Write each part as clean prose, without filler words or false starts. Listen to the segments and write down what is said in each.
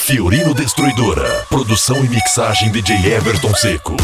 Fiorino Destruidora. Produção e mixagem DJ Everton Seco.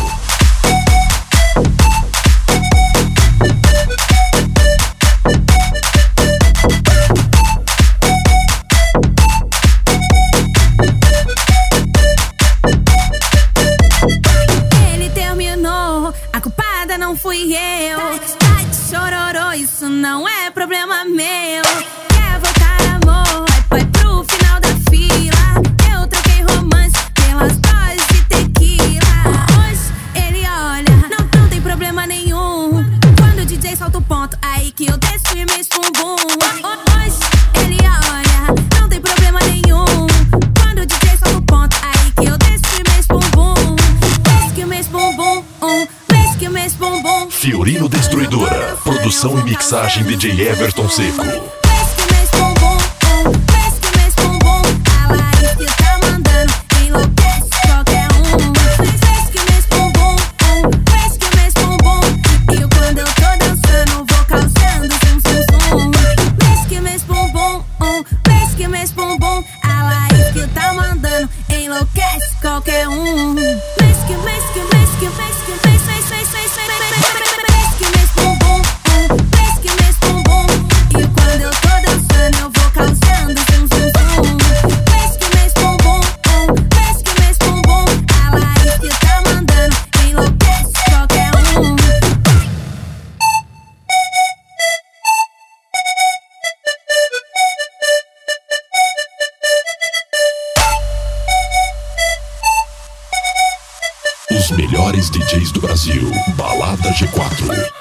Ele terminou, a culpada não fui eu. Tá de chororô, isso não é problema meu. Quer voltar, amor? Vai pro final da fila. Eu troquei romance pelas doses de tequila. Hoje ele olha, não tem problema nenhum. Quando o DJ solta o ponto, aí que eu desço e mexo bumbum. Hoje ele olha, não tem problema nenhum. Quando o DJ solta o ponto, aí que eu desço e mexo bumbum. Desce que eu mexo bumbum, desce que eu mexo bumbum. Fiorino Destruidora. Produção e mixagem DJ Everton Seco. Qualquer um. Os melhores DJs do Brasil. Balada G4.